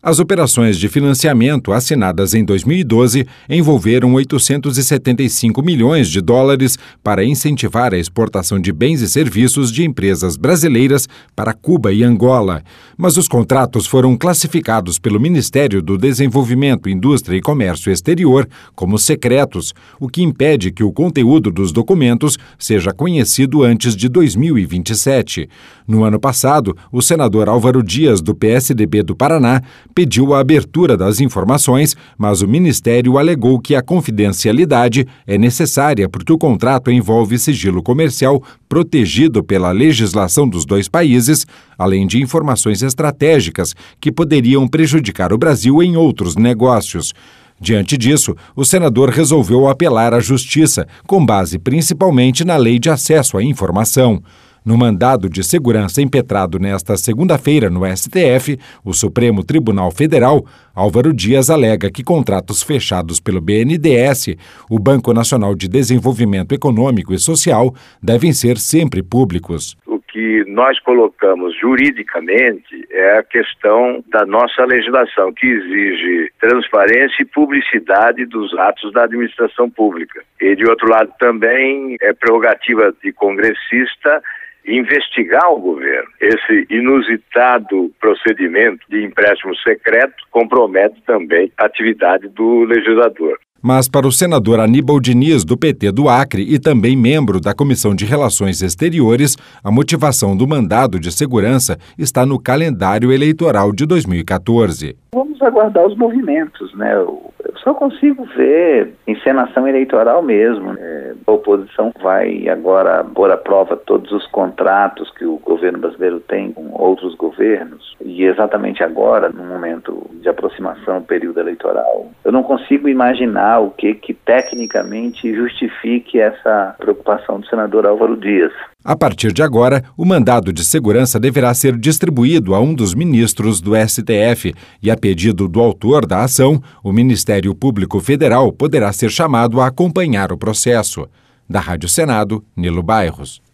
As operações de financiamento assinadas em 2012 envolveram 875 milhões de dólares para incentivar a exportação de bens e serviços de empresas brasileiras para Cuba e Angola. Mas os contratos foram classificados pelo Ministério do Desenvolvimento, Indústria e Comércio Exterior como secretos, o que impede que o conteúdo dos documentos seja conhecido antes de 2027. No ano passado, o senador Álvaro Dias, do PSDB do Paraná, pediu a abertura das informações, mas o Ministério alegou que a confidencialidade é necessária porque o contrato envolve sigilo comercial protegido pela legislação dos dois países, além de informações estratégicas que poderiam prejudicar o Brasil em outros negócios. Diante disso, o senador resolveu apelar à Justiça, com base principalmente na Lei de Acesso à Informação. No mandado de segurança impetrado nesta segunda-feira no STF, o Supremo Tribunal Federal, Álvaro Dias alega que contratos fechados pelo BNDES, o Banco Nacional de Desenvolvimento Econômico e Social, devem ser sempre públicos. O que nós colocamos juridicamente é a questão da nossa legislação, que exige transparência e publicidade dos atos da administração pública. E, de outro lado, também é prerrogativa de congressista investigar o governo. Esse inusitado procedimento de empréstimo secreto compromete também a atividade do legislador. Mas para o senador Aníbal Diniz, do PT do Acre e também membro da Comissão de Relações Exteriores, a motivação do mandado de segurança está no calendário eleitoral de 2014. Vamos aguardar os movimentos, né? Eu só consigo ver encenação eleitoral mesmo. A oposição vai agora pôr à prova todos os contratos que o governo brasileiro tem com outros governos. E exatamente agora, no momento de aproximação ao período eleitoral, eu não consigo imaginar o que tecnicamente justifique essa preocupação do senador Álvaro Dias. A partir de agora, o mandado de segurança deverá ser distribuído a um dos ministros do STF e, a pedido do autor da ação, o Ministério Público Federal poderá ser chamado a acompanhar o processo. Da Rádio Senado, Nilo Bairros.